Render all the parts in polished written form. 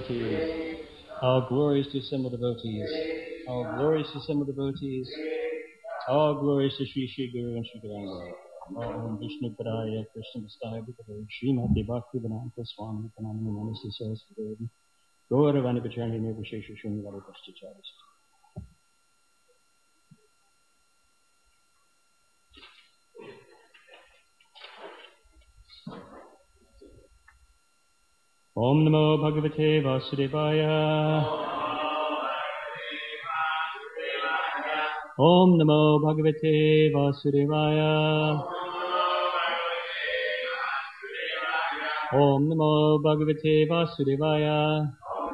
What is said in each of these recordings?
devotees. All glories to assembled devotees. All glories to assembled devotees. All glories to Sri Sri Guru and Sri Gauranga. Om Vishnu Padaya Krishna Vastaya Bhagavate Srimati Bhakti Vedanta Swami Pranamani Namaste Saraswati Gauravani Pacharni Nirvishesha Srimati Pashtacharis. Om Namo Bhagavate Vasudevaya. Om Namo Bhagavate Vasudevaya. Om Namo Bhagavate Vasudevaya.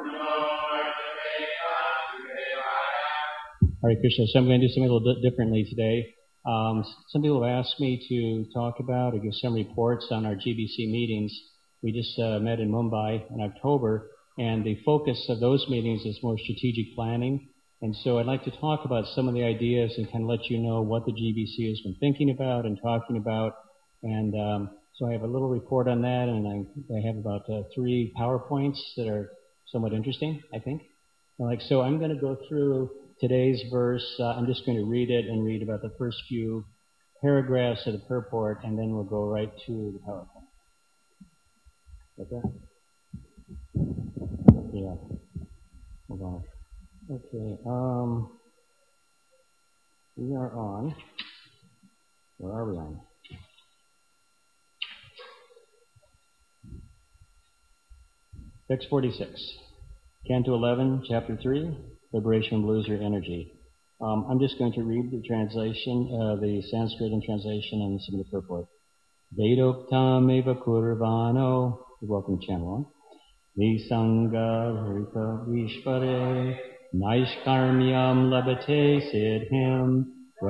Hare Krishna. So I'm going to do something a little bit differently today. Some people have asked me to talk about or give some reports on our GBC meetings. We just met in Mumbai in October, and the focus of those meetings is more strategic planning. And so I'd like to talk about some of the ideas and kind of let you know what the GBC has been thinking about and talking about. And so I have a little report on that, and I have about 3 PowerPoints that are somewhat interesting, I think. So I'm going to go through today's verse. I'm just going to read it and read about the first few paragraphs of the purport, and then we'll go right to the PowerPoint. Okay? Yeah. Hold on. Okay. We are on. Where are we on? Text 46. Canto 11, Chapter 3, Liberation from Loser Energy. I'm just going to read the translation, the Sanskrit and translation, and some of the purport. Vedoktam eva kurvano. You're welcome, channel 1. Visanga Rita Vishvare Naishkarmyam Labate Siddhim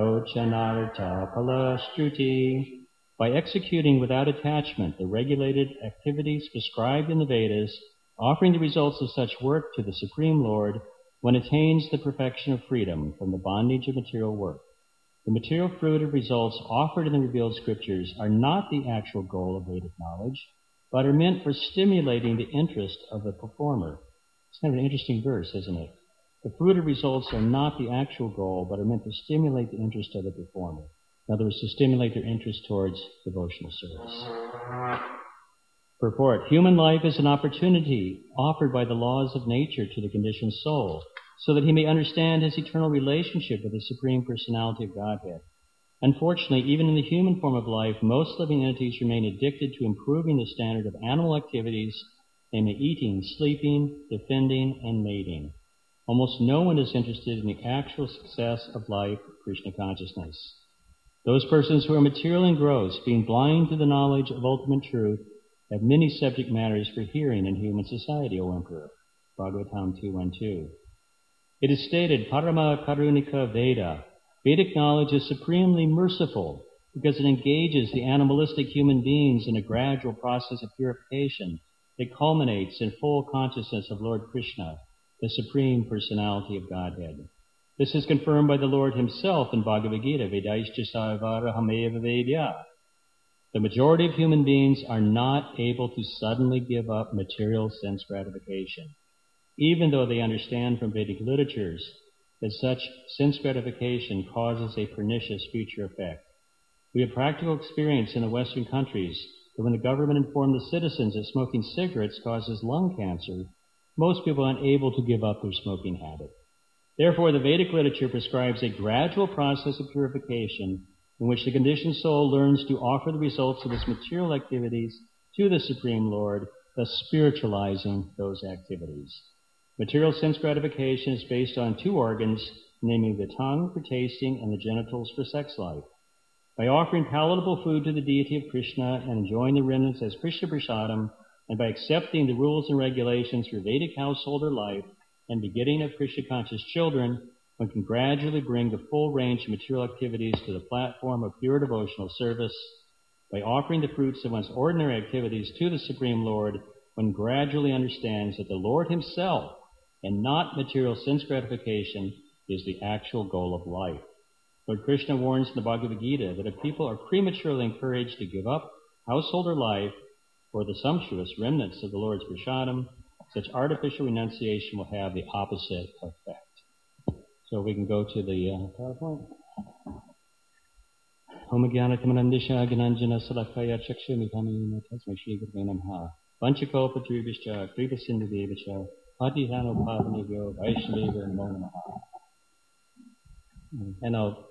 Rochanarta Palastruti. By executing without attachment the regulated activities prescribed in the Vedas, offering the results of such work to the Supreme Lord, one attains the perfection of freedom from the bondage of material work. The material fruit of results offered in the revealed scriptures are not the actual goal of Vedic knowledge, but are meant for stimulating the interest of the performer. It's kind of an interesting verse, isn't it? The fruit of results are not the actual goal, but are meant to stimulate the interest of the performer. In other words, to stimulate their interest towards devotional service. Purport. Human life is an opportunity offered by the laws of nature to the conditioned soul, so that he may understand his eternal relationship with the Supreme Personality of Godhead. Unfortunately, even in the human form of life, most living entities remain addicted to improving the standard of animal activities, namely eating, sleeping, defending, and mating. Almost no one is interested in the actual success of life, Krishna consciousness. Those persons who are materially engrossed, being blind to the knowledge of ultimate truth, have many subject matters for hearing in human society, O Emperor. Bhagavatam 2.1.2. It is stated, Parama Karunika Veda. Vedic knowledge is supremely merciful because it engages the animalistic human beings in a gradual process of purification that culminates in full consciousness of Lord Krishna, the Supreme Personality of Godhead. This is confirmed by the Lord himself in Bhagavad Gita, Vedaishcha Sarvarahameva Vedya. The majority of human beings are not able to suddenly give up material sense gratification, even though they understand from Vedic literatures that such sense gratification causes a pernicious future effect. We have practical experience in the Western countries that when the government informed the citizens that smoking cigarettes causes lung cancer, most people are unable to give up their smoking habit. Therefore, the Vedic literature prescribes a gradual process of purification in which the conditioned soul learns to offer the results of its material activities to the Supreme Lord, thus spiritualizing those activities. Material sense gratification is based on 2 organs, namely the tongue for tasting and the genitals for sex life. By offering palatable food to the deity of Krishna and enjoying the remnants as Krishna Prasadam, and by accepting the rules and regulations for Vedic householder life and begetting of Krishna-conscious children, one can gradually bring the full range of material activities to the platform of pure devotional service. By offering the fruits of one's ordinary activities to the Supreme Lord, one gradually understands that the Lord himself, and not material sense gratification, is the actual goal of life. Lord Krishna warns in the Bhagavad Gita that if people are prematurely encouraged to give up householder life for the sumptuous remnants of the Lord's prasadam, Such artificial renunciation will have the opposite effect. So we can go to the PowerPoint. Om Jnana Tamanandisha Gananjana Salakaya Chakshumikami Tasmai Shri Gurve Namaha Vanchakopa Tribhischa Kripasindadevacha Patihano Pavanibhyo Vaishnava Namo Namaha. And I'll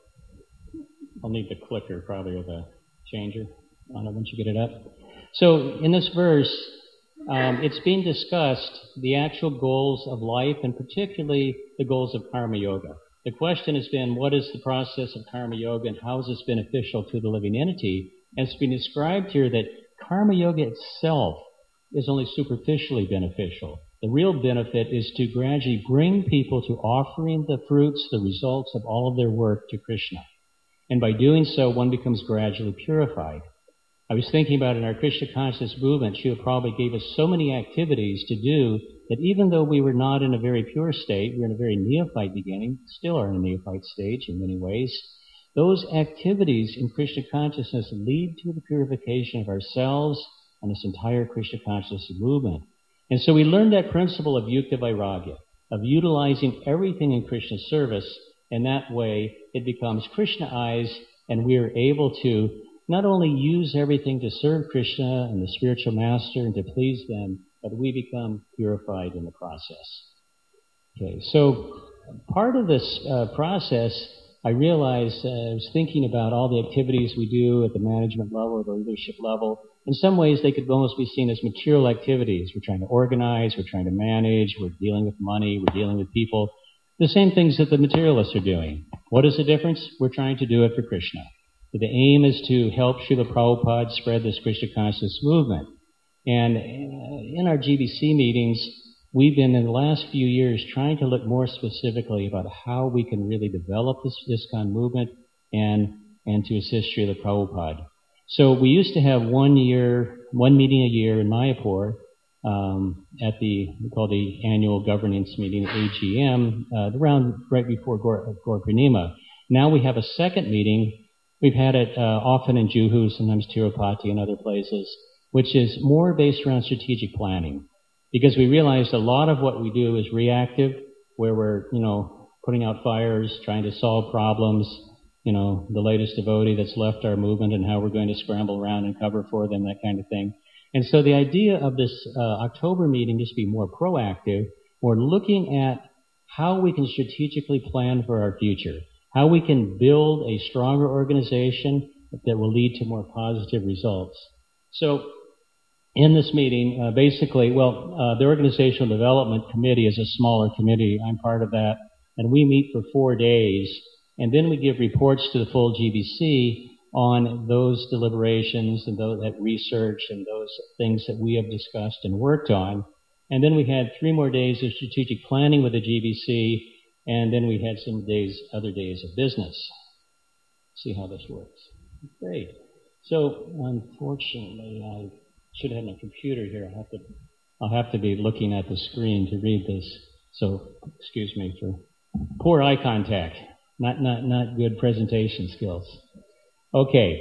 need the clicker probably, or the changer on it once you get it up. So in this verse, it's being discussed the actual goals of life, and particularly the goals of Karma Yoga. The question has been, what is the process of Karma Yoga and how is this beneficial to the living entity? And it's been described here that Karma Yoga itself is only superficially beneficial. The real benefit is to gradually bring people to offering the fruits, the results of all of their work to Krishna. And by doing so, one becomes gradually purified. I was thinking about in our Krishna consciousness movement, Srila Prabhupada gave us so many activities to do that even though we were not in a very pure state, we were in a very neophyte beginning, still are in a neophyte stage in many ways, those activities in Krishna consciousness lead to the purification of ourselves and this entire Krishna consciousness movement. And so we learned that principle of Yukta Vairagya, of utilizing everything in Krishna's service, and that way it becomes Krishna eyes, and we are able to not only use everything to serve Krishna and the spiritual master and to please them, but we become purified in the process. Okay, so part of this process, I realized, I was thinking about all the activities we do at the management level, or the leadership level. In some ways, they could almost be seen as material activities. We're trying to organize, we're trying to manage, we're dealing with money, we're dealing with people. The same things that the materialists are doing. What is the difference? We're trying to do it for Krishna. The aim is to help Srila Prabhupada spread this Krishna consciousness movement. And in our GBC meetings, we've been in the last few years trying to look more specifically about how we can really develop this ISKCON movement and to assist Srila Prabhupada. So we used to have one meeting a year in Mayapur at we call the annual governance meeting, AGM, around right before Gaur Purnima. Now we have a second meeting. We've had it often in Juhu, sometimes Tirupati and other places, which is more based around strategic planning. Because we realized a lot of what we do is reactive, where we're, putting out fires, trying to solve problems, the latest devotee that's left our movement and how we're going to scramble around and cover for them, that kind of thing. And so the idea of this October meeting is to be more proactive. We're looking at how we can strategically plan for our future, how we can build a stronger organization that will lead to more positive results. So in this meeting, basically, the Organizational Development Committee is a smaller committee. I'm part of that. And we meet for 4 days. And then we give reports to the full GBC on those deliberations and that research and those things that we have discussed and worked on. And then we had 3 more days of strategic planning with the GBC, and then we had some other days of business. See how this works. Great. So, unfortunately, I should have my computer here. I'll have to be looking at the screen to read this. So, excuse me for poor eye contact. Not good presentation skills. Okay.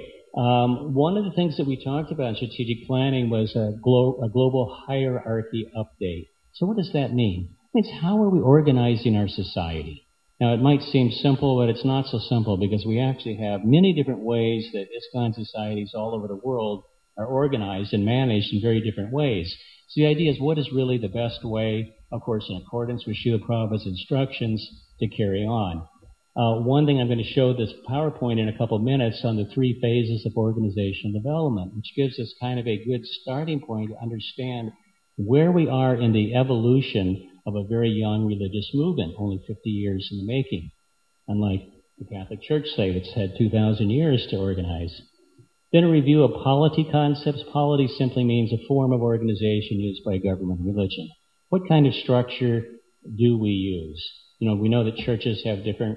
One of the things that we talked about in strategic planning was a global hierarchy update. So what does that mean? It means how are we organizing our society? Now, it might seem simple, but it's not so simple because we actually have many different ways that ISKCON societies all over the world are organized and managed in very different ways. So the idea is, what is really the best way, of course, in accordance with Srila Prabhupada's instructions, to carry on. One thing I'm going to show this PowerPoint in a couple minutes on the 3 phases of organizational development, which gives us kind of a good starting point to understand where we are in the evolution of a very young religious movement, only 50 years in the making, unlike the Catholic Church, say, that's had 2,000 years to organize. Then a review of polity concepts. Polity simply means a form of organization used by government religion. What kind of structure do we use? We know that churches have different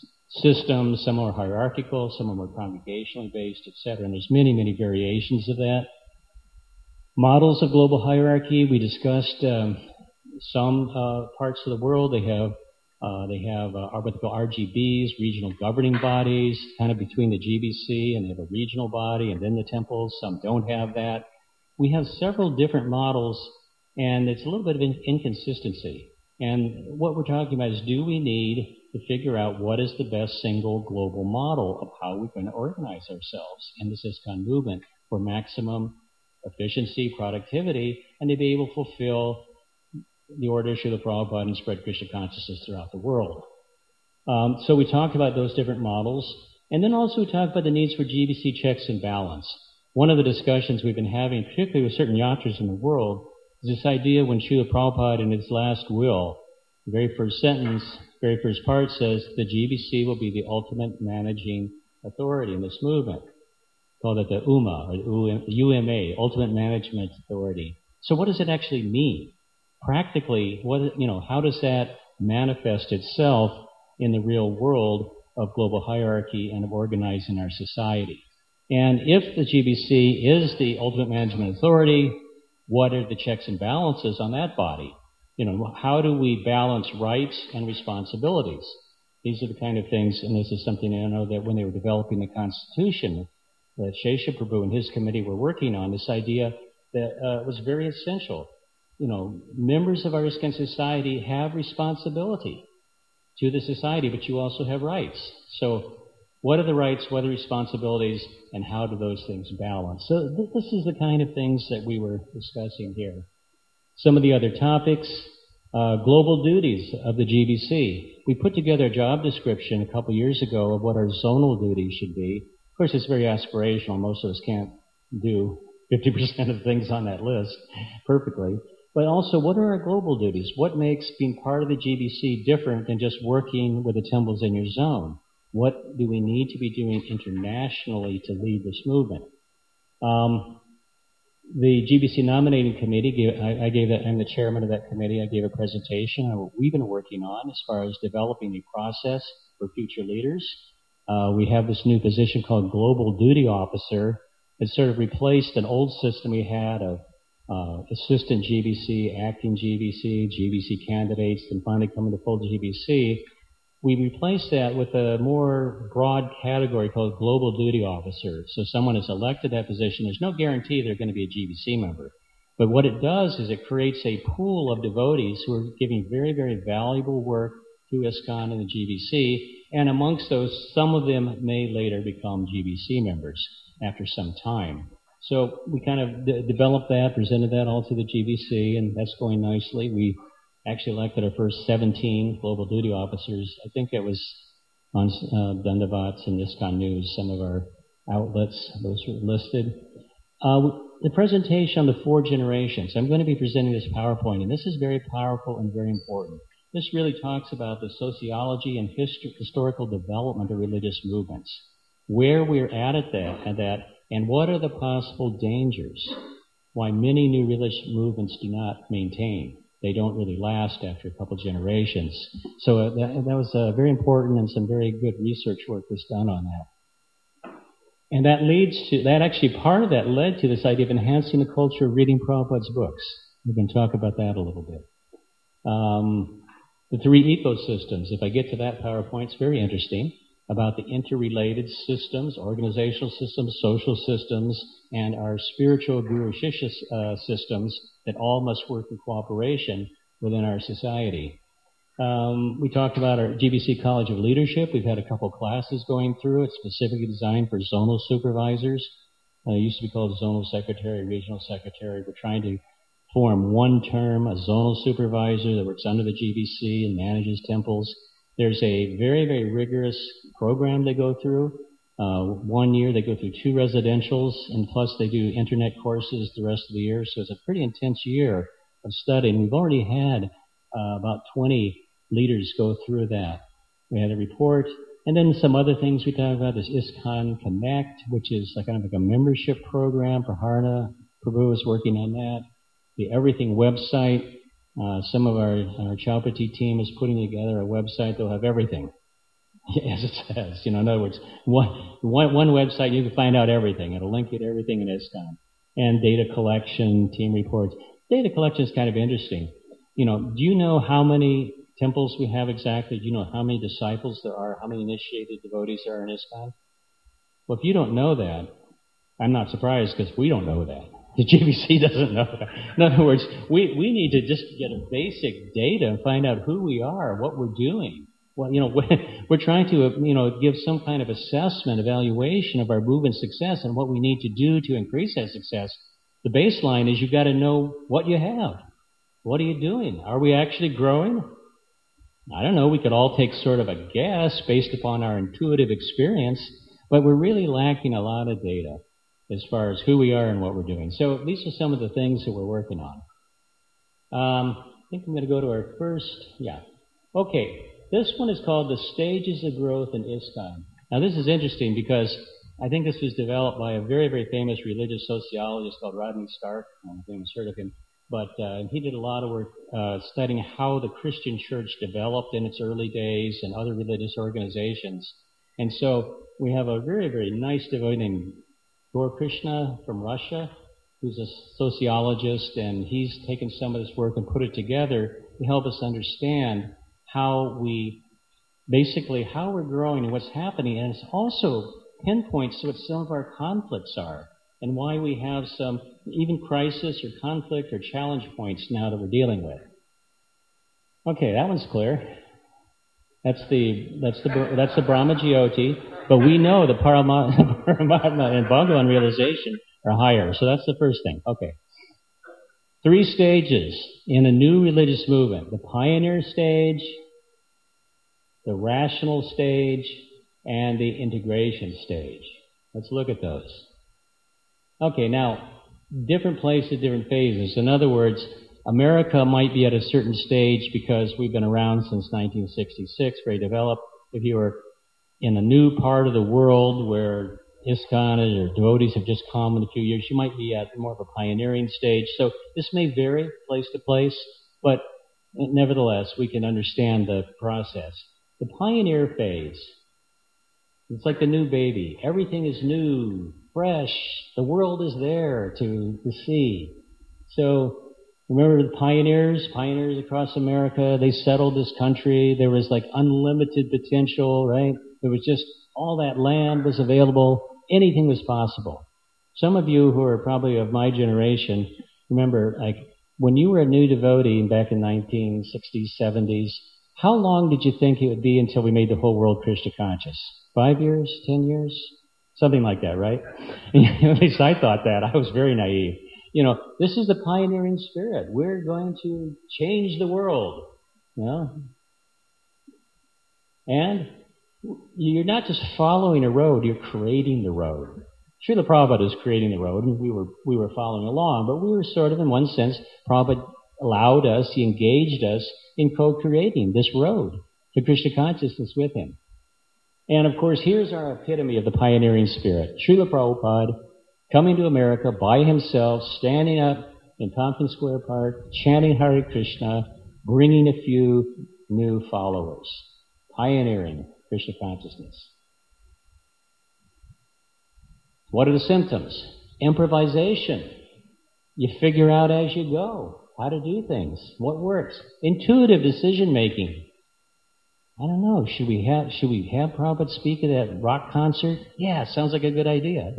systems. Some are hierarchical, some are more congregationally based, etc. And there's many, many variations of that. Models of global hierarchy. We discussed some parts of the world. They have what they call RGBs, regional governing bodies, kind of between the GBC, and they have a regional body, and then the temples. Some don't have that. We have several different models, And it's a little bit of inconsistency. And what we're talking about is, do we need to figure out what is the best single global model of how we're going to organize ourselves in this ISKCON movement for maximum efficiency, productivity, and to be able to fulfill the order issue of the Prabhupada and spread Krishna consciousness throughout the world. So we talked about those different models. And then also we talked about the needs for GBC checks and balance. One of the discussions we've been having, particularly with certain yatras in the world, is this idea when Srila Prabhupada in his last will, the very first sentence, very first part says, the GBC will be the ultimate managing authority in this movement. Called it the UMA, or UMA, Ultimate Management Authority. So what does it actually mean? Practically, how does that manifest itself in the real world of global hierarchy and of organizing our society? And if the GBC is the ultimate management authority, what are the checks and balances on that body? How do we balance rights and responsibilities? These are the kind of things, and this is something I know that when they were developing the Constitution, that Shesha Prabhu and his committee were working on, this idea that was very essential. Members of our ISKCON society have responsibility to the society, but you also have rights. So what are the rights, what are the responsibilities, and how do those things balance? So this is the kind of things that we were discussing here. Some of the other topics, global duties of the GBC. We put together a job description a couple years ago of what our zonal duties should be. Of course, it's very aspirational. Most of us can't do 50% of the things on that list perfectly. But also, what are our global duties? What makes being part of the GBC different than just working with the temples in your zone? What do we need to be doing internationally to lead this movement? The GBC nominating committee, I'm the chairman of that committee. I gave a presentation on what we've been working on as far as developing a process for future leaders. We have this new position called Global Duty Officer. It sort of replaced an old system we had of assistant GBC, acting GBC, GBC candidates, and finally coming to full GBC. We replaced that with a more broad category called Global Duty Officer. So someone is elected that position. There's no guarantee they're going to be a GBC member. But what it does is it creates a pool of devotees who are giving very, very valuable work to ISKCON and the GBC. And amongst those, some of them may later become GBC members after some time. So we kind of developed that, presented that all to the GBC, and that's going nicely. We actually elected our first 17 global duty officers. I think it was on Dandavats and ISKCON News, some of our outlets, those were listed. The presentation on the 4 generations. I'm going to be presenting this PowerPoint, and this is very powerful and very important. This really talks about the sociology and historical development of religious movements, where we're at that, and what are the possible dangers, why many new religious movements do not maintain. They don't really last after a couple generations. So that was very important, and some very good research work was done on that. And part of that led to this idea of enhancing the culture of reading Prabhupada's books. We can talk about that a little bit. The 3 ecosystems, if I get to that PowerPoint, it's very interesting, about the interrelated systems, organizational systems, social systems, and our spiritual guru shishya systems that all must work in cooperation within our society. We talked about our GBC College of Leadership. We've had a couple classes going through. It's specifically designed for zonal supervisors. It used to be called zonal secretary, regional secretary. We're trying to form one term, a zonal supervisor that works under the GBC and manages temples. There's a very, very rigorous program they go through. 1 year they go through 2 residentials, and plus they do internet courses the rest of the year. So it's a pretty intense year of studying. We've already had about 20 leaders go through that. We had a report. And then some other things we talked about is ISKCON Connect, which is kind of like a membership program. Praharna Prabhu is working on that. The Everything website. Some of our Chaupati team is putting together a website that'll have everything, as it says. In other words, one website you can find out everything. It'll link you to everything in ISKCON. And data collection, team reports. Data collection is kind of interesting. Do you know how many temples we have exactly? Do you know how many disciples there are? How many initiated devotees there are in ISKCON? Well, if you don't know that, I'm not surprised because we don't know that. The GBC doesn't know that. In other words, we need to just get a basic data and find out who we are, what we're doing. Well, we're trying to, give some kind of assessment, evaluation of our movement success and what we need to do to increase that success. The baseline is you've got to know what you have. What are you doing? Are we actually growing? I don't know. We could all take sort of a guess based upon our intuitive experience, but we're really lacking a lot of data as far as who we are and what we're doing. So these are some of the things that we're working on. I think I'm going to go to our first, Okay, this one is called The Stages of Growth in ISKCON. Now this is interesting because I think this was developed by a very, very famous religious sociologist called Rodney Stark. I don't know if anyone's heard of him. But he did a lot of work studying how the Christian church developed in its early days and other religious organizations. And so we have a very, very nice devotee named Gaur Krishna from Russia, who's a sociologist, and he's taken some of this work and put it together to help us understand how we're growing and what's happening. And it also pinpoints what some of our conflicts are and why we have some even crisis or conflict or challenge points now that we're dealing with. Okay, that one's clear. That's the Brahma Jyoti, but we know the Paramatma and Bhagavan realization are higher, so that's the first thing. Okay. 3 stages in a new religious movement: the pioneer stage, the rational stage, and the integration stage. Let's look at those. Okay, now, different places, different phases. In other words, America might be at a certain stage because we've been around since 1966, very developed. If you were in a new part of the world where ISKCON or devotees have just come in a few years, you might be at more of a pioneering stage. So this may vary place to place, but nevertheless, we can understand the process. The pioneer phase, it's like the new baby. Everything is new, fresh. The world is there to see. So remember the pioneers across America, they settled this country. There was like unlimited potential, right? There was just all that land was available. Anything was possible. Some of you who are probably of my generation remember, like, when you were a new devotee back in 1960s, 70s, how long did you think it would be until we made the whole world Krishna conscious? 5 years? 10 years? Something like that, right? At least I thought that. I was very naive. This is the pioneering spirit. We're going to change the world. And you're not just following a road, you're creating the road. Srila Prabhupada is creating the road, and we were following along, but we were sort of, in one sense, Prabhupada allowed us, he engaged us in co-creating this road to Krishna consciousness with him. And of course, here's our epitome of the pioneering spirit. Srila Prabhupada coming to America by himself, standing up in Tompkins Square Park, chanting Hare Krishna, bringing a few new followers, pioneering Krishna consciousness. What are the symptoms? Improvisation. You figure out as you go how to do things, what works. Intuitive decision making. I don't know. Should we have Prabhupada speak at that rock concert? Yeah, sounds like a good idea.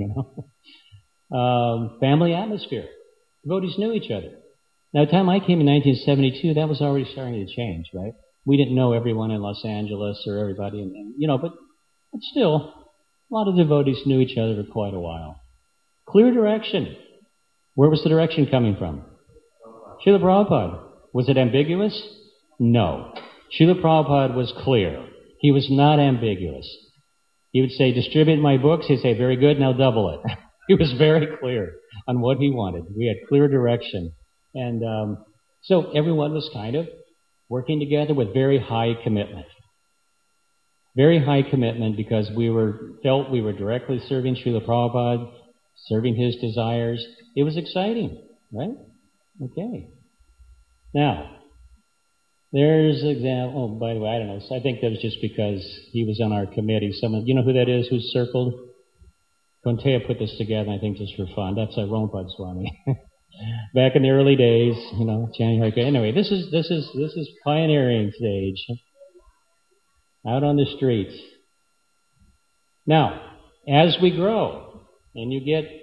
Family atmosphere. Devotees knew each other. Now, the time I came in 1972, that was already starting to change, right? We didn't know everyone in Los Angeles or everybody, but still, a lot of devotees knew each other for quite a while. Clear direction. Where was the direction coming from? Srila Prabhupada. Was it ambiguous? No. Srila Prabhupada was clear. He was not ambiguous. He would say, distribute my books. He'd say, very good, now double it. He was very clear on what he wanted. We had clear direction. And so everyone was kind of working together with very high commitment. Very high commitment because we felt we were directly serving Srila Prabhupada, serving his desires. It was exciting, right? Okay. Now, there's an example. Oh, by the way, I don't know. I think that was just because he was on our committee. Someone, you know who that is? Who's circled? Konteya put this together, I think, just for fun. That's Rompad Swami. Back in the early days, chanting Hare Krishna. Anyway, this is pioneering stage. Out on the streets. Now, as we grow, and you get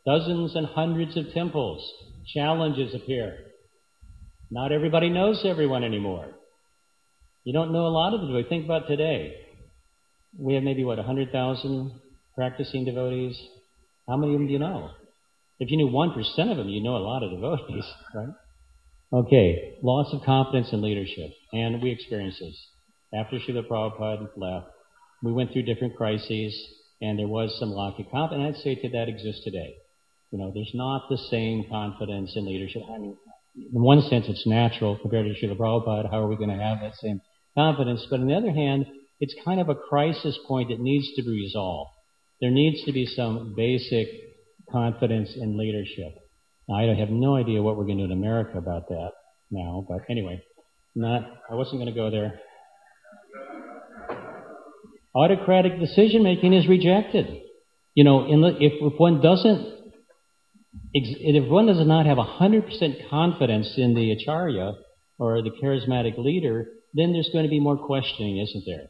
Dozens and hundreds of temples. Challenges appear. Not everybody knows everyone anymore. You don't know a lot of them. Think about today. We have maybe, 100,000 practicing devotees. How many of them do you know? If you knew 1% of them, you know a lot of devotees, right? Okay, loss of confidence in leadership. And we experienced this. After Srila Prabhupada left, we went through different crises, and there was some lack of confidence. And I'd say that exists today. There's not the same confidence in leadership. I mean, in one sense, it's natural compared to Srila Prabhupada. How are we going to have that same confidence? But on the other hand, it's kind of a crisis point that needs to be resolved. There needs to be some basic confidence in leadership. Now, I have no idea what we're going to do in America about that now, but anyway, I wasn't going to go there. Autocratic decision-making is rejected. If one does not have 100% confidence in the acharya or the charismatic leader, then there's going to be more questioning, isn't there?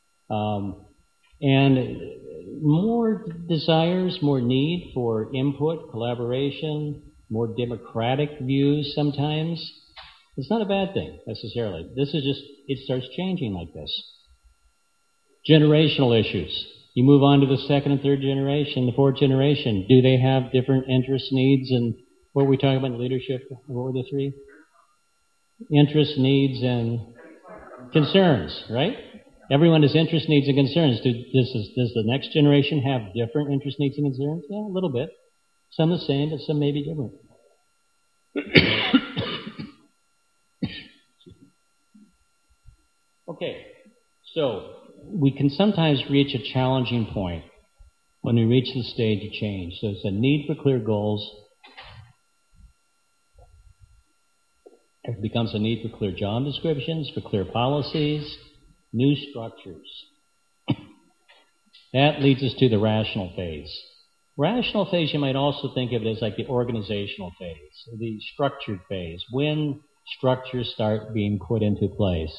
And more desires, more need for input, collaboration, more democratic views sometimes. It's not a bad thing, necessarily. It starts changing like this. Generational issues. You move on to the second and third generation, the fourth generation. Do they have different interests, needs, and what were we talking about in leadership? What were the three? Interests, needs, and concerns, right? Everyone has interests, needs, and concerns. Does the next generation have different interests, needs, and concerns? Yeah, a little bit. Some the same, but some may be different. Okay, so we can sometimes reach a challenging point when we reach the stage of change. So it's a need for clear goals. It becomes a need for clear job descriptions, for clear policies, new structures. That leads us to the rational phase. Rational phase, you might also think of it as like the organizational phase, the structured phase, when structures start being put into place.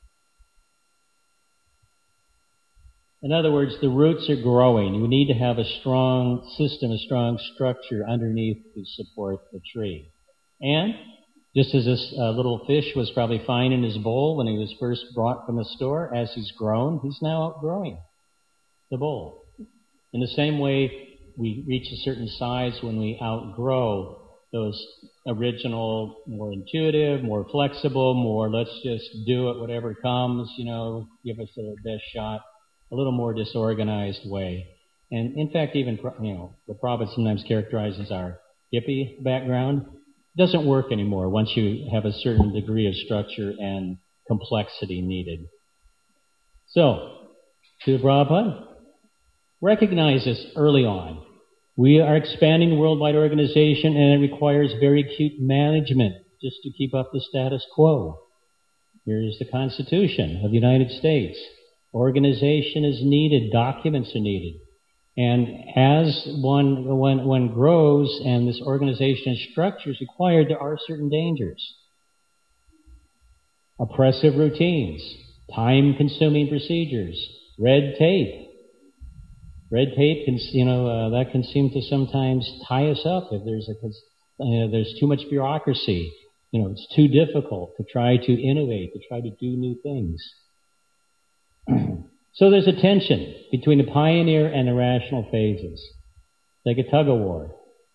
In other words, the roots are growing. You need to have a strong system, a strong structure underneath to support the tree. And just as this little fish was probably fine in his bowl when he was first brought from the store, as he's grown, he's now outgrowing the bowl. In the same way, we reach a certain size when we outgrow those original, more intuitive, more flexible, more let's just do it, whatever comes, give us the best shot, a little more disorganized way. And in fact, even, the Prabhupada sometimes characterizes our hippie background. It doesn't work anymore once you have a certain degree of structure and complexity needed. So, to the Prabhupada, recognize this early on. We are expanding the worldwide organization, and it requires very acute management just to keep up the status quo. Here's the Constitution of the United States. Organization is needed. Documents are needed. And as one grows and this organization and structure is required, there are certain dangers. Oppressive routines, time-consuming procedures, red tape. Red tape can, that can seem to sometimes tie us up if there's too much bureaucracy. It's too difficult to try to innovate, to try to do new things. So there's a tension between the pioneer and the rational phases. Like a tug-of-war.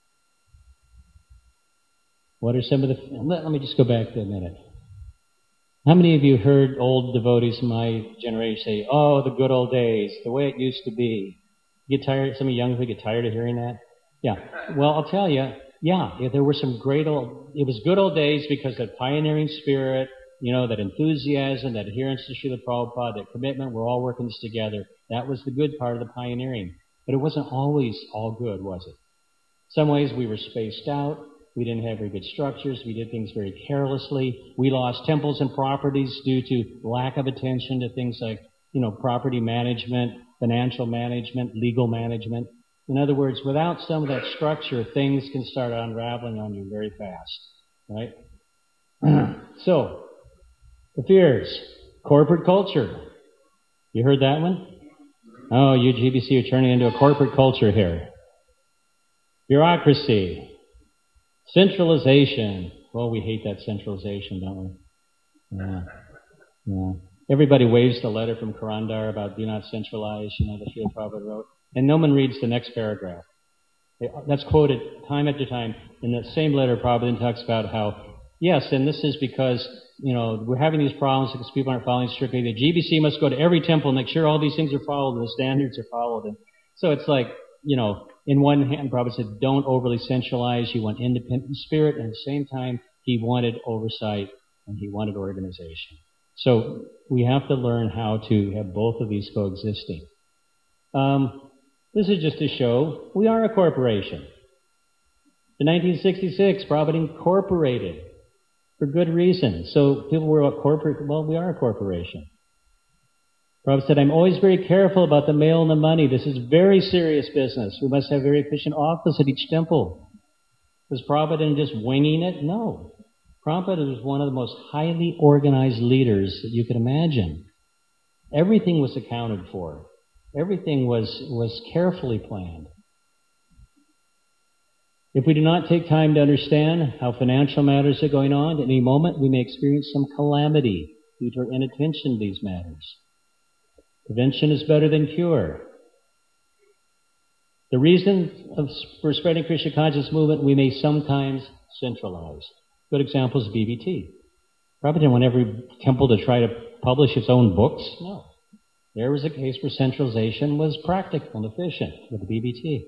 What are some of the... Let me just go back to a minute. How many of you heard old devotees in my generation say, oh, the good old days, the way it used to be? Get tired? Some of you young people get tired of hearing that? Yeah. Well, I'll tell you, there were some great it was good old days because that pioneering spirit, that enthusiasm, that adherence to Srila Prabhupada, that commitment, we're all working this together. That was the good part of the pioneering. But it wasn't always all good, was it? Some ways we were spaced out. We didn't have very good structures. We did things very carelessly. We lost temples and properties due to lack of attention to things like, property management, financial management, legal management. In other words, without some of that structure, things can start unraveling on you very fast, right? So, the fears. Corporate culture. You heard that one? Oh, you GBC are turning into a corporate culture here. Bureaucracy. Centralization. Well, we hate that centralization, don't we? Yeah. Everybody waves the letter from Karandar about do not centralize, that Srila Prabhupada wrote. And no one reads the next paragraph. That's quoted time after time. In that same letter, Prabhupada talks about how, yes, and this is because, we're having these problems because people aren't following strictly. The GBC must go to every temple and make sure all these things are followed and the standards are followed. And so it's like, in one hand, Prabhupada said, don't overly centralize. You want independent spirit. And at the same time, he wanted oversight and he wanted organization. So we have to learn how to have both of these coexisting. This is just to show we are a corporation. In 1966, Prabhupada incorporated for good reason. So people were a corporate, well, we are a corporation. Prabhupada said, I'm always very careful about the mail and the money. This is very serious business. We must have very efficient office at each temple. Was Prabhupada just winging it? No. Prabhupada was one of the most highly organized leaders that you could imagine. Everything was accounted for. Everything was carefully planned. If we do not take time to understand how financial matters are going on, at any moment we may experience some calamity due to our inattention to these matters. Prevention is better than cure. The reason for spreading Krishna conscious movement, we may sometimes centralize. Good example is BBT. Prabhupada didn't want every temple to try to publish its own books. No. There was a case where centralization was practical and efficient with the BBT.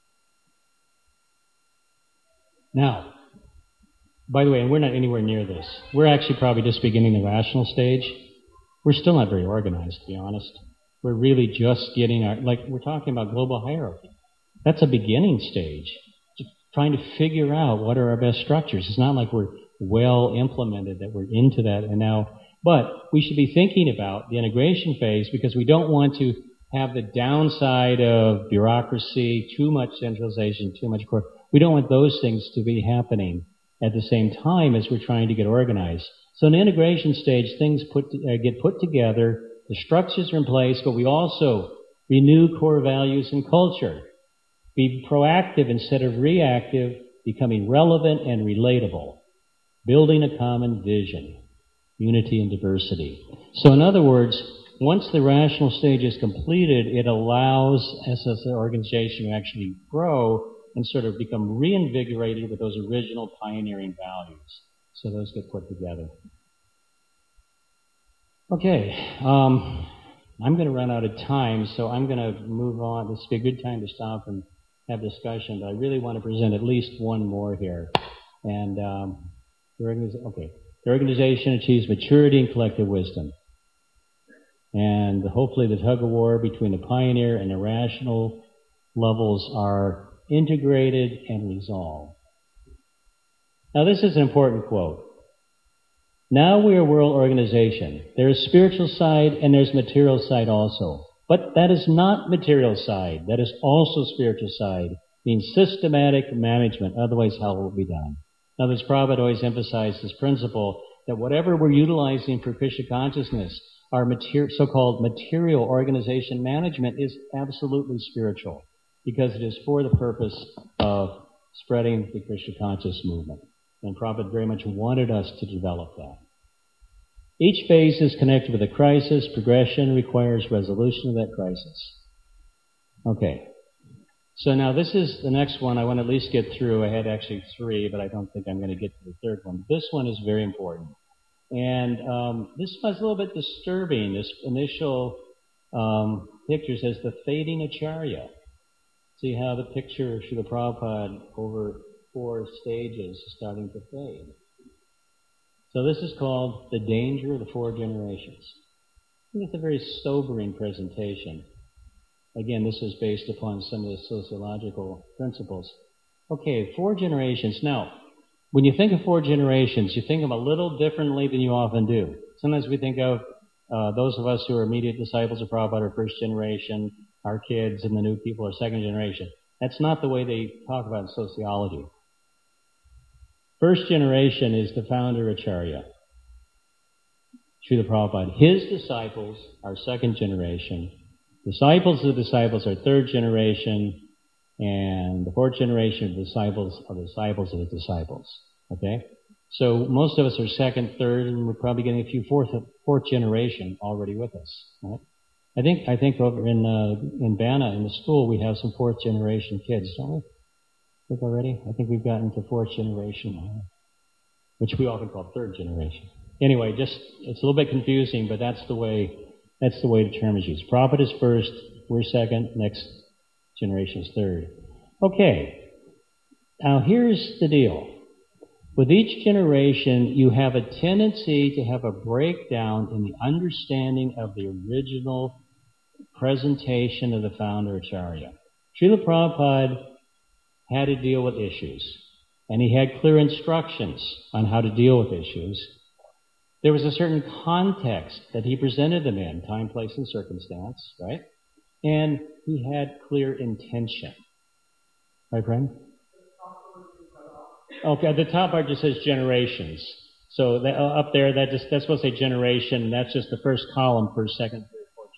Now, by the way, and we're not anywhere near this. We're actually probably just beginning the rational stage. We're still not very organized, to be honest. We're really just getting we're talking about global hierarchy. That's a beginning stage. Just trying to figure out what are our best structures. It's not like we're well implemented, that we're into that and now. But we should be thinking about the integration phase because we don't want to have the downside of bureaucracy, too much centralization, too much corporate. We don't want those things to be happening at the same time as we're trying to get organized. So in the integration stage, things get put together, the structures are in place, but we also renew core values and culture. Be proactive instead of reactive, becoming relevant and relatable. Building a common vision. Unity and diversity. So in other words, once the rational stage is completed, it allows us as an organization to actually grow and sort of become reinvigorated with those original pioneering values. So those get put together. Okay, I'm going to run out of time, so I'm going to move on. This would be a good time to stop and have discussion, but I really want to present at least one more here. And the organization achieves maturity and collective wisdom. And hopefully the tug-of-war between the pioneer and the rational levels are integrated and resolved. Now this is an important quote. Now we are a world organization. There is spiritual side and there's material side also. But that is not material side. That is also spiritual side. Means systematic management. Otherwise, how will it be done? Now, this Prabhupada always emphasized this principle that whatever we're utilizing for Krishna consciousness, our so-called material organization management is absolutely spiritual because it is for the purpose of spreading the Krishna conscious movement. And Prabhupada very much wanted us to develop that. Each phase is connected with a crisis. Progression requires resolution of that crisis. Okay. So now this is the next one I want to at least get through. I had actually 3, but I don't think I'm going to get to the third one. This one is very important. And this was a little bit disturbing. This initial picture says the fading acharya. See how the picture of Srila Prabhupada over 4 stages is starting to fade. So this is called The Danger of the 4 Generations. I think it's a very sobering presentation. Again, this is based upon some of the sociological principles. Okay, 4 generations. Now, when you think of 4 generations, you think of them a little differently than you often do. Sometimes we think of those of us who are immediate disciples of Prabhupada are first generation, our kids and the new people are second generation. That's not the way they talk about sociology. First generation is the founder Acharya, Srila Prabhupada. His disciples are second generation. Disciples of the disciples are third generation. and the fourth generation of disciples are disciples of the disciples. Okay? So most of us are second, third, and we're probably getting a few fourth generation already with us. Right? I think over in Banna in the school we have some fourth generation kids, don't we? I think already. I think we've gotten to fourth generation, which we often call third generation. Anyway, it's a little bit confusing, but that's the way the term is used. Prophet is first, we're second, next generation is third. Okay. Now here's the deal. With each generation, you have a tendency to have a breakdown in the understanding of the original presentation of the founder Acharya. Srila Prabhupada had to deal with issues, and he had clear instructions on how to deal with issues. There was a certain context that he presented them in, time, place, and circumstance, right? And he had clear intention. Right, friend? Okay, the top part just says generations. So up there, that's supposed to say generation, and that's just the first column for second, third, fourth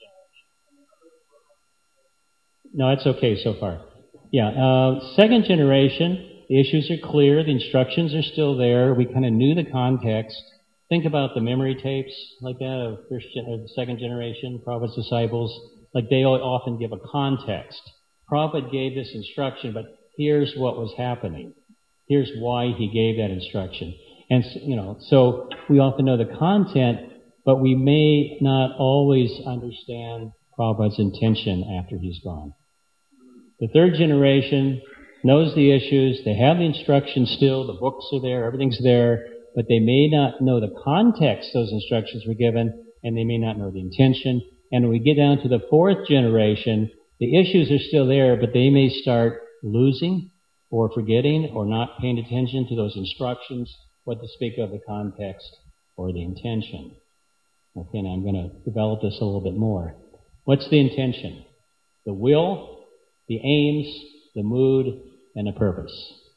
generation. No, that's okay so far. Yeah, second generation, the issues are clear, the instructions are still there, we kind of knew the context. Think about the memory tapes like that of second generation, Prabhupada's disciples. Like they often give a context. Prabhupada gave this instruction, but here's what was happening. Here's why he gave that instruction. And, so we often know the content, but we may not always understand Prabhupada's intention after he's gone. The third generation knows the issues, they have the instructions still, the books are there, everything's there, but they may not know the context those instructions were given, and they may not know the intention. And when we get down to the fourth generation, the issues are still there, but they may start losing or forgetting or not paying attention to those instructions, what to speak of the context or the intention. Okay, now I'm going to develop this a little bit more. What's the intention? The will, the aims, the mood, and the purpose.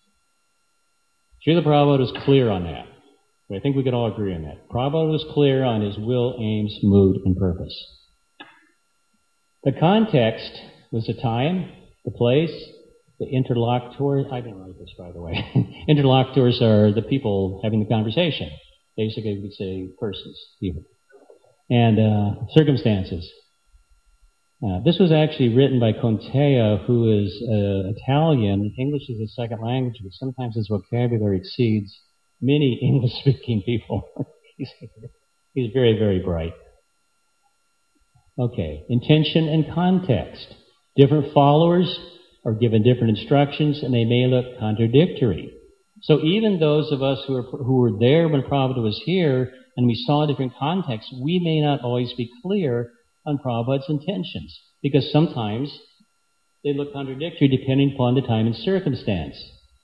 Srila Prabhupada was clear on that. I think we could all agree on that. Prabhupada was clear on his will, aims, mood, and purpose. The context was the time, the place, the interlocutors. I didn't write this, by the way. Interlocutors are the people having the conversation. Basically, we could say persons, people. And circumstances. This was actually written by Contea, who is Italian. English is his second language, but sometimes his vocabulary exceeds many English-speaking people. He's very, very bright. Okay, intention and context. Different followers are given different instructions, and they may look contradictory. So even those of us who were there when Prabhupada was here, and we saw different contexts, we may not always be clear on Prabhupada's intentions, because sometimes they look contradictory depending upon the time and circumstance.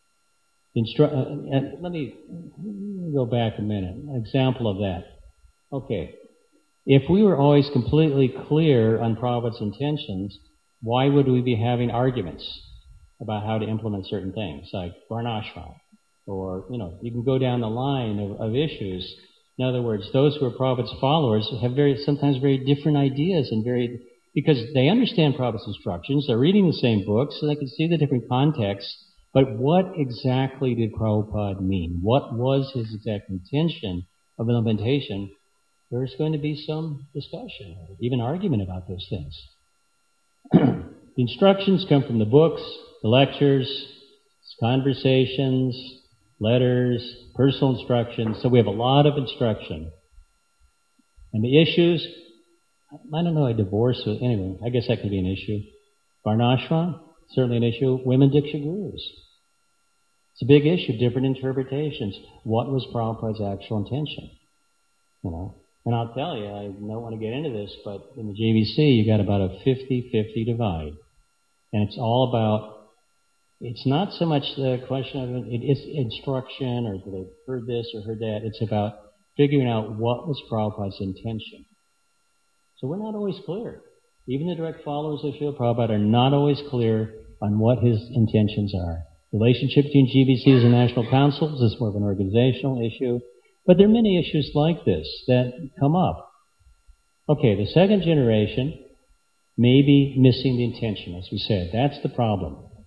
Let me go back a minute. An example of that. Okay. If we were always completely clear on Prabhupada's intentions, why would we be having arguments about how to implement certain things, like Varnashram? Or, you can go down the line of issues. In other words, those who are Prabhupada's followers have sometimes very different ideas because they understand Prabhupada's instructions, they're reading the same books, so they can see the different contexts. But what exactly did Prabhupada mean? What was his exact intention of implementation? There's going to be some discussion, even argument about those things. The instructions come from the books, the lectures, conversations, letters, personal instructions. So we have a lot of instruction. And the issues, I don't know, anyway, I guess that could be an issue. Varnashram, certainly an issue. Women Diksha Gurus. It's a big issue, different interpretations. What was Prabhupada's actual intention? And I'll tell you, I don't want to get into this, but in the JVC, you got about a 50-50 divide. And it's all about, it's not so much the question of it's instruction or did they heard this or heard that. It's about figuring out what was Prabhupada's intention. So we're not always clear. Even the direct followers of Srila Prabhupada are not always clear on what his intentions are. Relationship between GBCs and national councils is more of an organizational issue. But there are many issues like this that come up. Okay, the second generation may be missing the intention, as we said. That's the problem.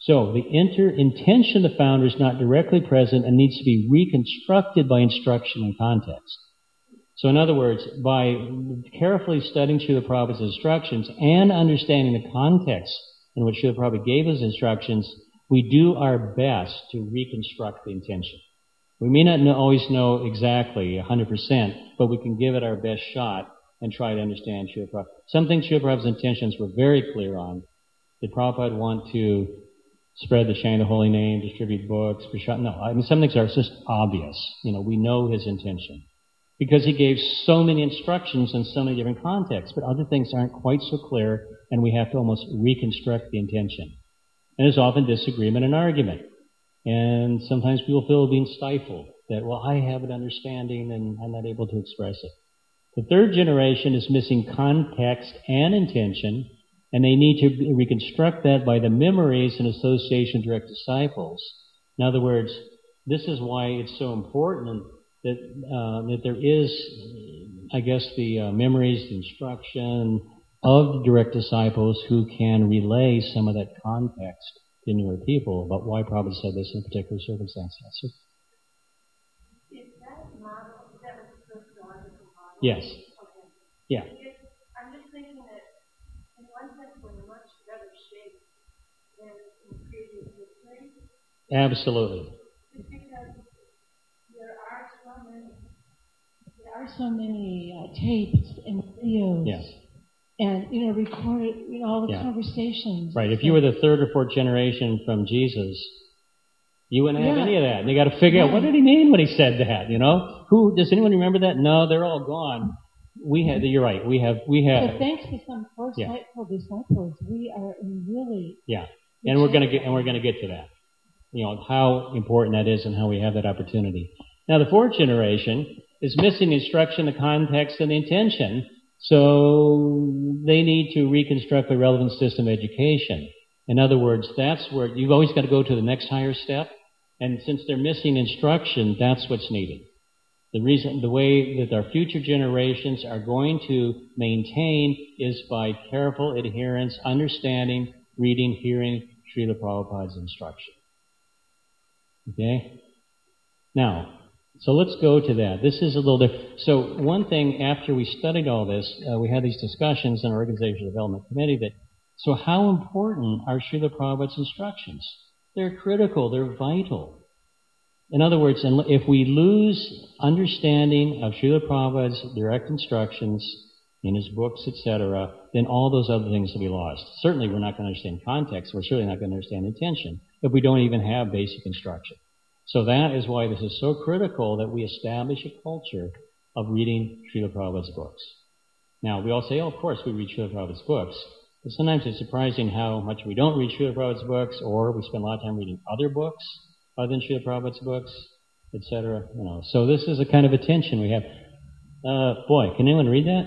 So the intention of the founder is not directly present and needs to be reconstructed by instruction and context. So in other words, by carefully studying Srila Prabhupada's instructions and understanding the context in which Srila Prabhupada gave his instructions, we do our best to reconstruct the intention. We may not always know exactly 100%, but we can give it our best shot and try to understand Srila Prabhupada. Some things Srila Prabhupada's intentions were very clear on. Did Prabhupada want to spread the Chant of the Holy Name, distribute books, no. I mean, some things are just obvious. We know his intention. Because he gave so many instructions in so many different contexts, but other things aren't quite so clear, and we have to almost reconstruct the intention. And there's often disagreement and argument. And sometimes people feel being stifled, that, well, I have an understanding and I'm not able to express it. The third generation is missing context and intention, and they need to reconstruct that by the memories and association of direct disciples. In other words, this is why it's so important that there is, I guess, the memories, the instruction of direct disciples who can relay some of that context to newer people about why Prabhupada said this in a particular circumstance. Is that model, is that like a sociological model? Yes. Okay. Yeah. I'm just thinking that in one sense we're in much better shape than in previous history. Absolutely. Just because there are so many tapes and videos. Yes. And, recorded, all the conversations. Right. If you were the third or fourth generation from Jesus, you wouldn't have any of that. And you got to figure out, what did he mean when he said that? Does anyone remember that? No, they're all gone. You're right. We have. So thanks to some forceful disciples, we are in really. Yeah. And we're going to get to that. How important that is and how we have that opportunity. Now, the fourth generation is missing instruction, the context, and the intention, so they need to reconstruct the relevant system of education. In other words, that's where you've always got to go to the next higher step, and since they're missing instruction, that's what's needed. The way that our future generations are going to maintain is by careful adherence, understanding, reading, hearing Srila Prabhupada's instruction. Okay? Now, so let's go to that. This is a little different. So one thing, after we studied all this, we had these discussions in our Organizational Development Committee so how important are Srila Prabhupada's instructions? They're critical. They're vital. In other words, if we lose understanding of Srila Prabhupada's direct instructions in his books, etc., then all those other things will be lost. Certainly we're not going to understand context. We're certainly not going to understand intention if we don't even have basic instruction. So that is why this is so critical that we establish a culture of reading Srila Prabhupada's books. Now, we all say, of course we read Srila Prabhupada's books. But sometimes it's surprising how much we don't read Srila Prabhupada's books, or we spend a lot of time reading other books other than Srila Prabhupada's books, etc. So this is a kind of a tension we have. Can anyone read that?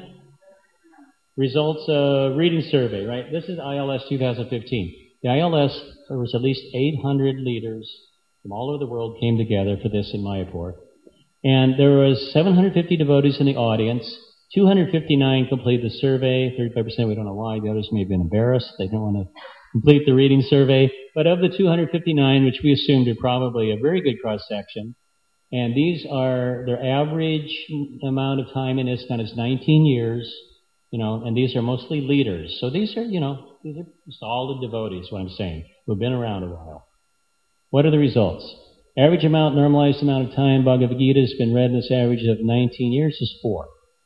Results reading survey, right? This is ILS 2015. The ILS, there was at least 800 leaders from all over the world came together for this in Mayapur. And there was 750 devotees in the audience. 259 completed the survey. 35%, we don't know why. The others may have been embarrassed. They don't want to complete the reading survey. But of the 259, which we assumed are probably a very good cross-section, and these are, their average amount of time in ISKCON is 19 years, and these are mostly leaders. So these are solid devotees, what I'm saying, who have been around a while. What are the results? Average amount, normalized amount of time Bhagavad Gita has been read in this average of 19 years is 4.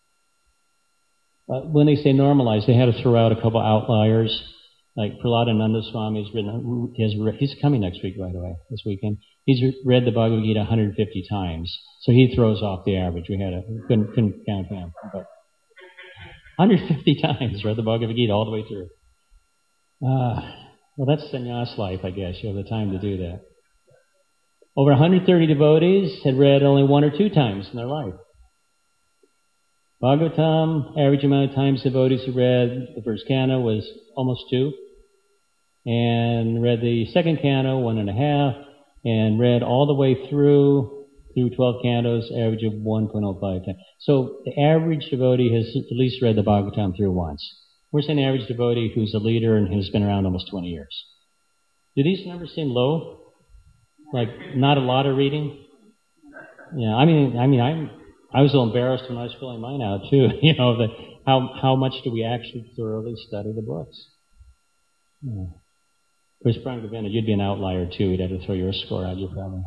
When they say normalized, they had to throw out a couple outliers. Like Prahladananda Swami he's coming next week, by the way, this weekend. He's read the Bhagavad Gita 150 times. So he throws off the average. We couldn't count him. But 150 times read the Bhagavad Gita all the way through. Well, that's sannyas life, I guess. You have the time to do that. Over 130 devotees had read only 1 or 2 times in their life. Bhagavatam, average amount of times devotees who read the first canto was almost 2. And read the second canto, 1.5. And read all the way through 12 cantos, average of 1.05 times. So the average devotee has at least read the Bhagavatam through once. We're saying average devotee who's a leader and has been around almost 20 years. Do these numbers seem low? Like not a lot of reading? Yeah, I was a little embarrassed when I was filling mine out too. How much do we actually thoroughly study the books? Yeah. Of course, Frank Govinda, you'd be an outlier too. We'd have to throw your score out. You probably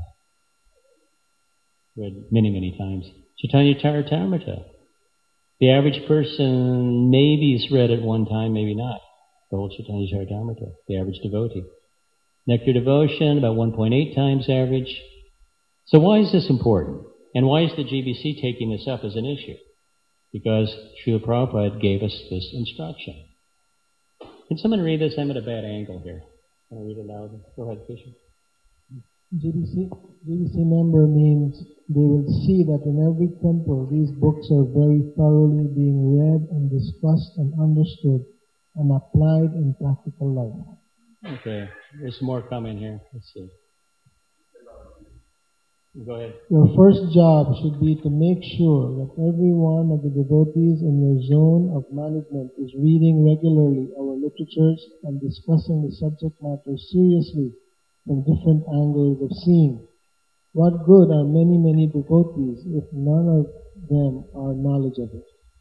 read many times. Chaitanya Charitamrita. The average person maybe's read it one time, maybe not. The whole Chaitanya Charitamrita. The average devotee. Nectar Devotion, about 1.8 times average. So why is this important? And why is the GBC taking this up as an issue? Because Srila Prabhupada gave us this instruction. Can someone read this? I'm at a bad angle here. Can I read it loud? Go ahead, Fisher. GBC member means they will see that in every temple these books are very thoroughly being read and discussed and understood and applied in practical life. Okay, there's more coming here. Let's see. Go ahead. Your first job should be to make sure that every one of the devotees in your zone of management is reading regularly our literatures and discussing the subject matter seriously from different angles of seeing. What good are many devotees if none of them are knowledgeable?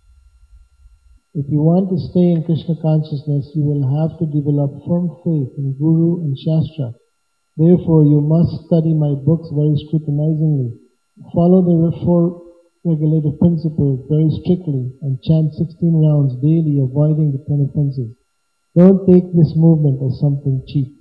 If you want to stay in Krishna consciousness, you will have to develop firm faith in Guru and Shastra. Therefore, you must study my books very scrutinizingly, follow the 4 regulative principles very strictly, and chant 16 rounds daily, avoiding the 10 offenses. Don't take this movement as something cheap.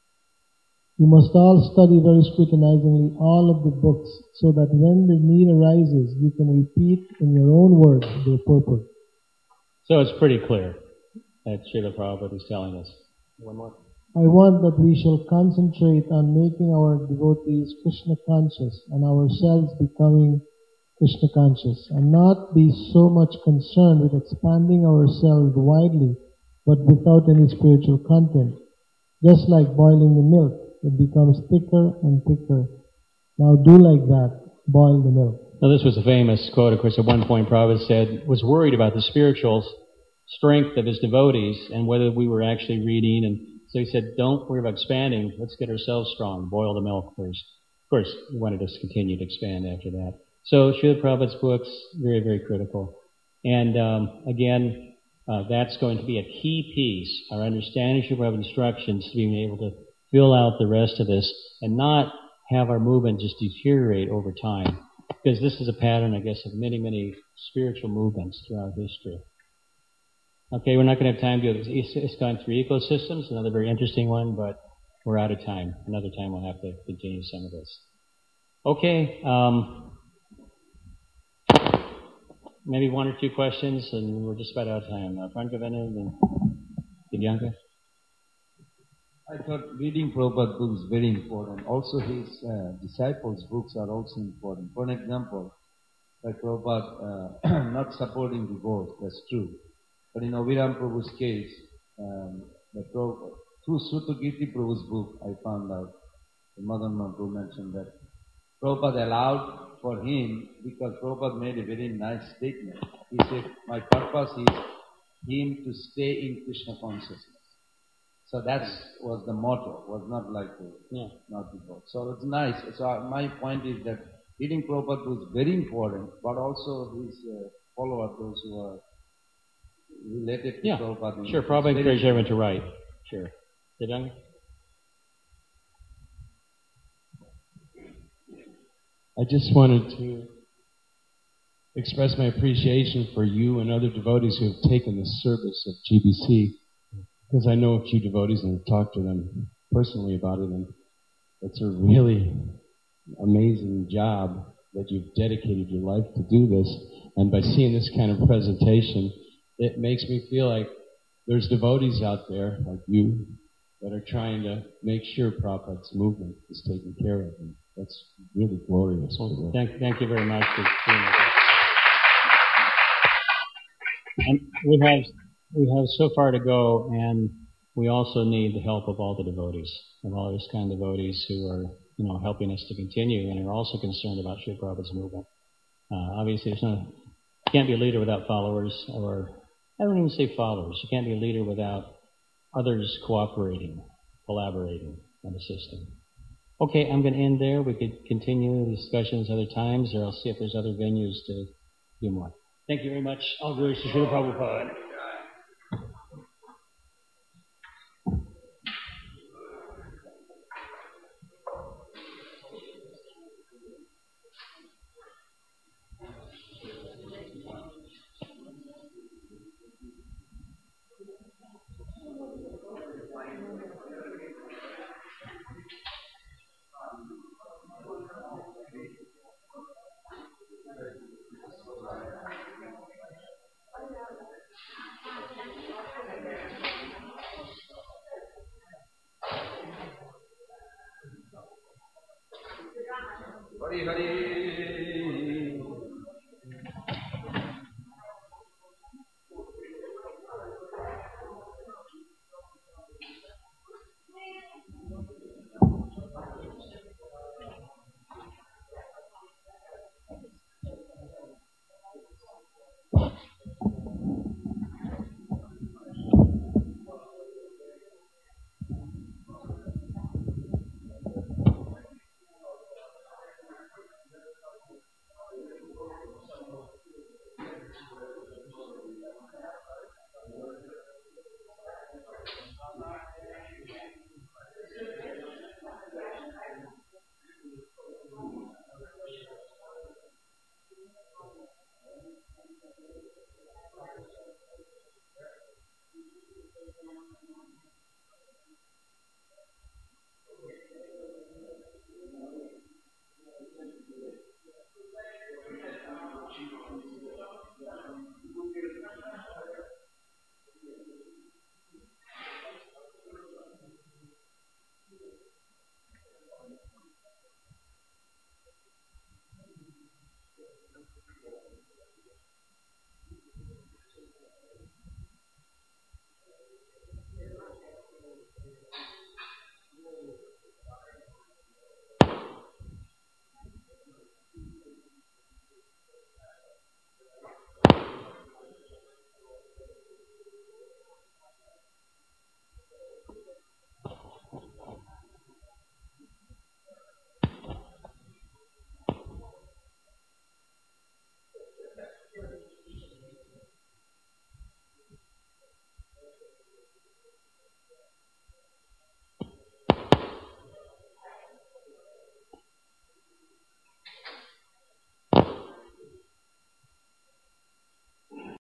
You must all study very scrutinizingly all of the books, so that when the need arises, you can repeat in your own words their purport. So it's pretty clear that Srila Prabhupada is telling us. One more. I want that we shall concentrate on making our devotees Krishna conscious and ourselves becoming Krishna conscious, and not be so much concerned with expanding ourselves widely but without any spiritual content. Just like boiling the milk, it becomes thicker and thicker. Now do like that, boil the milk. Now this was a famous quote. Of course, at one point Prabhupada said, was worried about the spiritual strength of his devotees and whether we were actually reading. And so he said, don't worry about expanding. Let's get ourselves strong. Boil the milk first. Of course, he wanted us to continue to expand after that. So Srila Prabhupada's books, very critical. And again, that's going to be a key piece, our understanding of Srila Prabhupada's instructions, to being able to fill out the rest of this and not have our movement just deteriorate over time. Because this is a pattern, I guess, of many spiritual movements throughout history. Okay, we're not going to have time to go to ISKCON 3 ecosystems, another very interesting one, but we're out of time. Another time we'll have to continue some of this. Okay, maybe 1 or 2 questions, and we're just about out of time. Frank Govinda and Divyanka? I thought reading Prabhupada's books is very important. Also, his disciples' books are also important. For an example, like Prabhupada not supporting divorce, that's true. But in Aviram Prabhu's case, through Srutakirti Prabhu's book, I found out, the Madan Prabhu mentioned that Prabhupada allowed for him, because Prabhupada made a very nice statement. He said, my purpose is him to stay in Krishna consciousness. So that was the motto, was not like not divorce. So it's nice. So my point is that reading Prabhupada was very important, but also his followers, those who are related to Prabhupada. Sure, Prabhupada encouraged everyone to write. Sure. Divyanka? I just wanted to express my appreciation for you and other devotees who have taken the service of GBC, because I know a few devotees and have talked to them personally about it, and it's a really amazing job that you've dedicated your life to do this. And by seeing this kind of presentation, it makes me feel like there's devotees out there, like you, that are trying to make sure Prabhupada's movement is taken care of. And that's really glorious. Well, thank you very much for doing that. And we have so far to go, and we also need the help of all the devotees, of all those kind of devotees who are, helping us to continue and are also concerned about Srila Prabhupada's movement. Obviously, you can't be a leader without followers, or I don't even say followers. You can't be a leader without others cooperating, collaborating. of the system. Okay, I'm going to end there. We could continue the discussions other times, or I'll see if there's other venues to do more. Thank you very much. All glory to Srila Prabhupada. Hari Hari